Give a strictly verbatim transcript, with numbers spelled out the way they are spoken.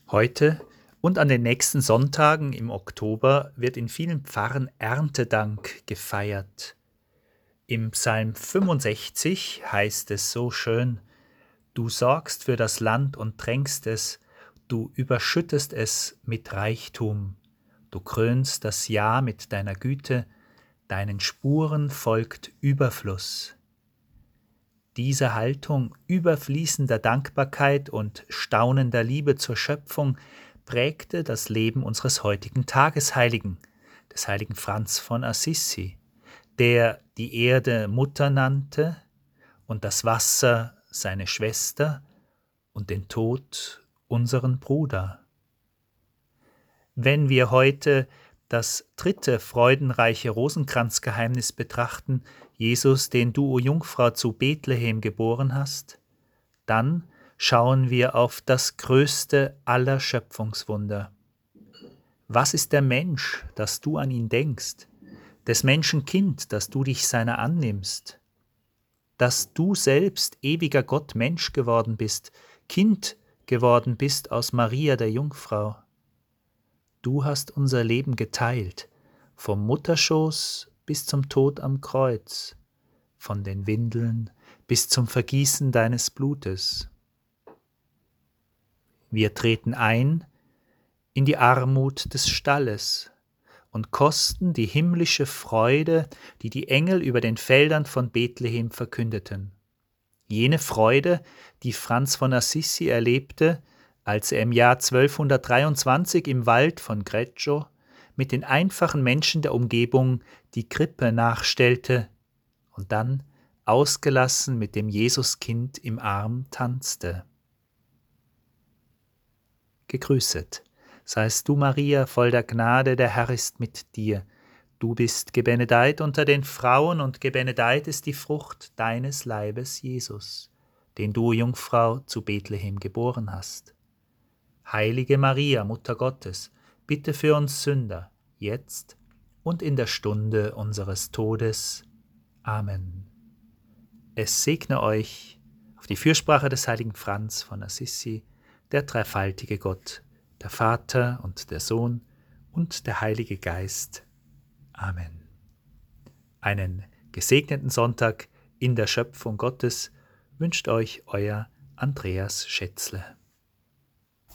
Heute und an den nächsten Sonntagen im Oktober wird in vielen Pfarren Erntedank gefeiert. Im Psalm fünfundsechzig heißt es so schön: Du sorgst für das Land und tränkst es, du überschüttest es mit Reichtum, du krönst das Jahr mit deiner Güte, deinen Spuren folgt Überfluss. Diese Haltung überfließender Dankbarkeit und staunender Liebe zur Schöpfung prägte das Leben unseres heutigen Tagesheiligen, des heiligen Franz von Assisi, der die Erde Mutter nannte und das Wasser seine Schwester und den Tod unseren Bruder. Wenn wir heute das dritte freudenreiche Rosenkranzgeheimnis betrachten, Jesus, den du, o Jungfrau, zu Bethlehem geboren hast, dann schauen wir auf das größte aller Schöpfungswunder. Was ist der Mensch, dass du an ihn denkst, des Menschen Kind, dass du dich seiner annimmst, dass du selbst, ewiger Gott, Mensch geworden bist, Kind geworden bist aus Maria der Jungfrau. Du hast unser Leben geteilt, vom Mutterschoß bis zum Tod am Kreuz, von den Windeln bis zum Vergießen deines Blutes. Wir treten ein in die Armut des Stalles und kosten die himmlische Freude, die die Engel über den Feldern von Bethlehem verkündeten. Jene Freude, die Franz von Assisi erlebte, als er im Jahr zwölfhundertdreiundzwanzig im Wald von Greccio mit den einfachen Menschen der Umgebung die Krippe nachstellte und dann ausgelassen mit dem Jesuskind im Arm tanzte. Gegrüßet seist du, Maria, voll der Gnade, der Herr ist mit dir. Du bist gebenedeit unter den Frauen und gebenedeit ist die Frucht deines Leibes, Jesus, den du, Jungfrau, zu Bethlehem geboren hast. Heilige Maria, Mutter Gottes, bitte für uns Sünder, jetzt und in der Stunde unseres Todes. Amen. Es segne euch auf die Fürsprache des heiligen Franz von Assisi, der dreifaltige Gott, der Vater und der Sohn und der Heilige Geist. Amen. Einen gesegneten Sonntag in der Schöpfung Gottes wünscht euch euer Andreas Schätzle.